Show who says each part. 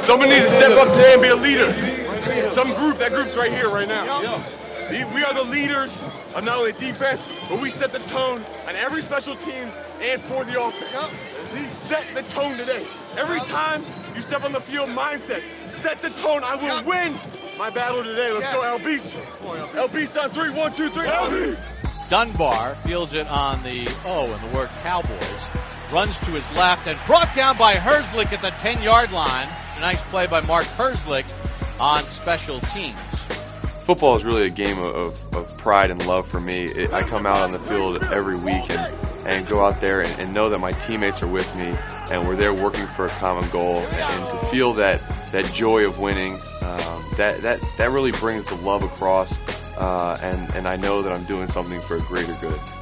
Speaker 1: Someone needs to step up today and be a leader. That group's right here, right now. We are the leaders of not only defense, but we set the tone on every special teams and for the offense. We set the tone today. Every time you step on the field, mindset, set the tone. I will win my battle today. Let's go, El Beast. El Beast on 3, 1, 2, 3, El Beast.
Speaker 2: Dunbar fields it on the in the word Cowboys. Runs to his left and brought down by Herzlich at the 10-yard line. A nice play by Mark Herzlich on special teams.
Speaker 3: Football is really a game of pride and love for me. I come out on the field every week and go out there and know that my teammates are with me and we're there working for a common goal, and to feel that joy of winning, that really brings the love across, and I know that I'm doing something for a greater good.